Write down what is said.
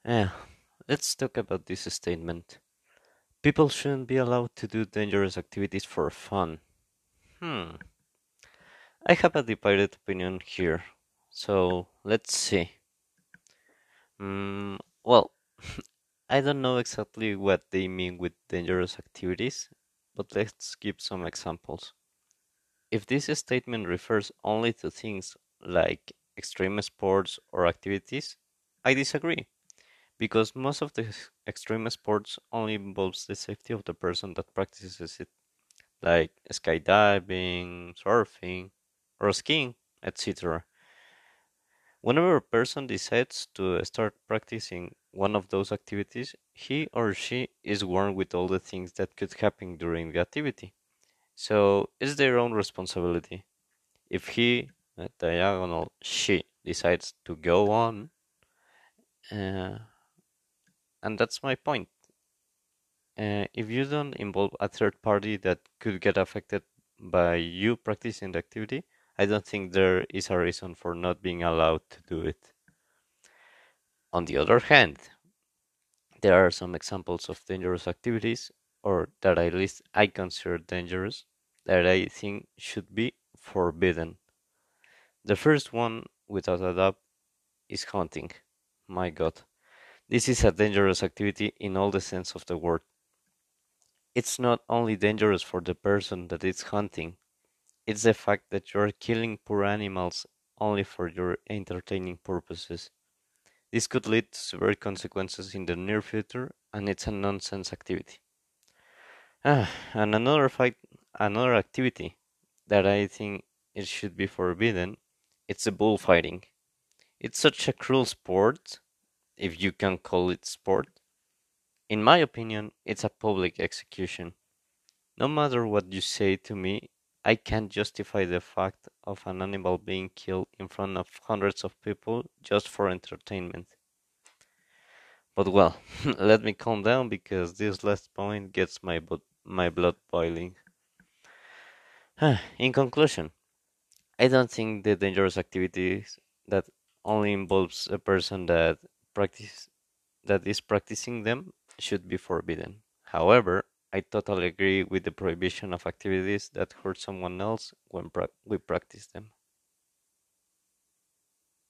Yeah, let's talk about this statement. People shouldn't be allowed to do dangerous activities for fun. Hmm, I have a divided opinion here. So let's see. Well, I don't know exactly what they mean with dangerous activities, but let's give some examples. If this statement refers only to things like extreme sports or activities, I disagree, because most of the extreme sports only involves the safety of the person that practices it, like skydiving, surfing, or skiing, etc. Whenever a person decides to start practicing one of those activities, he or she is warned with all the things that could happen during the activity. So it's their own responsibility. If he, diagonal she, decides to go on, uh, and that's my point. If you don't involve a third party that could get affected by you practicing the activity, I don't think there is a reason for not being allowed to do it. On the other hand, there are some examples of dangerous activities, or that at least I consider dangerous, that I think should be forbidden. The first one, without a doubt, is hunting. My god, this is a dangerous activity in all the sense of the word. It's not only dangerous for the person that is hunting, it's the fact that you are killing poor animals only for your entertaining purposes. This could lead to severe consequences in the near future, and it's a nonsense activity. And another activity that I think it should be forbidden, it's the bullfighting. It's such a cruel sport, if you can call it sport. In my opinion, it's a public execution. No matter what you say to me, I can't justify the fact of an animal being killed in front of hundreds of people just for entertainment. But well, let me calm down because this last point gets my blood boiling. In conclusion, I don't think the dangerous activities that only involves a person practice that is practicing them should be forbidden. However, I totally agree with the prohibition of activities that hurt someone else when we practice them.